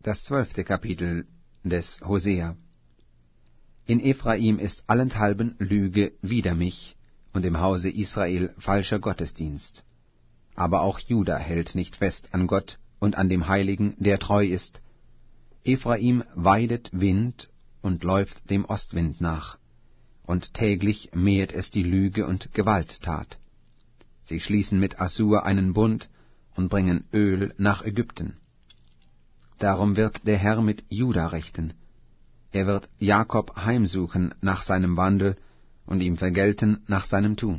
Das 12. Kapitel des Hosea. In Ephraim ist allenthalben Lüge wider mich, und im Hause Israel falscher Gottesdienst. Aber auch Juda hält nicht fest an Gott und an dem Heiligen, der treu ist. Ephraim weidet Wind und läuft dem Ostwind nach, und täglich mähet es die Lüge und Gewalttat. Sie schließen mit Assur einen Bund und bringen Öl nach Ägypten. Darum wird der Herr mit Juda rechten. Er wird Jakob heimsuchen nach seinem Wandel und ihm vergelten nach seinem Tun.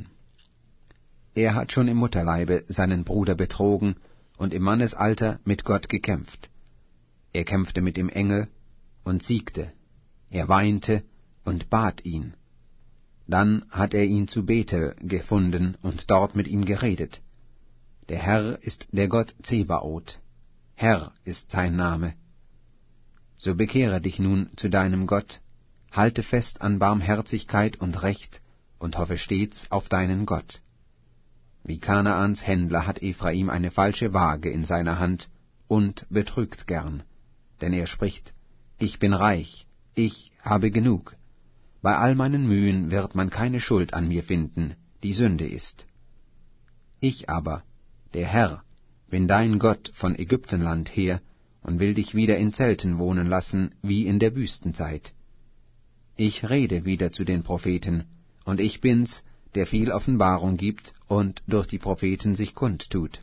Er hat schon im Mutterleibe seinen Bruder betrogen und im Mannesalter mit Gott gekämpft. Er kämpfte mit dem Engel und siegte. Er weinte und bat ihn. Dann hat er ihn zu Bethel gefunden und dort mit ihm geredet. Der Herr ist der Gott Zebaoth. Herr ist sein Name. So bekehre dich nun zu deinem Gott, halte fest an Barmherzigkeit und Recht und hoffe stets auf deinen Gott. Wie Kanaans Händler hat Ephraim eine falsche Waage in seiner Hand und betrügt gern, denn er spricht, ich bin reich, ich habe genug. Bei all meinen Mühen wird man keine Schuld an mir finden, die Sünde ist. Ich aber, der Herr, bin dein Gott von Ägyptenland her und will dich wieder in Zelten wohnen lassen, wie in der Wüstenzeit. Ich rede wieder zu den Propheten, und ich bin's, der viel Offenbarung gibt und durch die Propheten sich kundtut.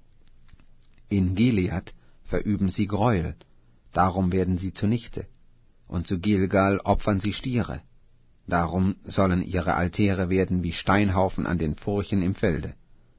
In Gilead verüben sie Gräuel, darum werden sie zunichte, und zu Gilgal opfern sie Stiere, darum sollen ihre Altäre werden wie Steinhaufen an den Furchen im Felde.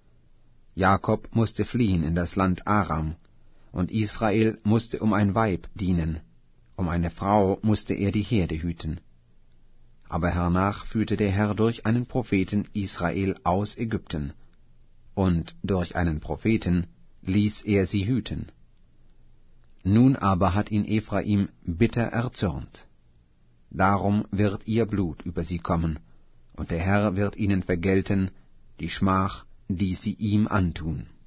Jakob musste fliehen in das Land Aram, und Israel musste um ein Weib dienen, um eine Frau musste er die Herde hüten. Aber hernach führte der Herr durch einen Propheten Israel aus Ägypten, und durch einen Propheten ließ er sie hüten. Nun aber hat ihn Ephraim bitter erzürnt. Darum wird ihr Blut über sie kommen, und der Herr wird ihnen vergelten die Schmach, die sie ihm antun.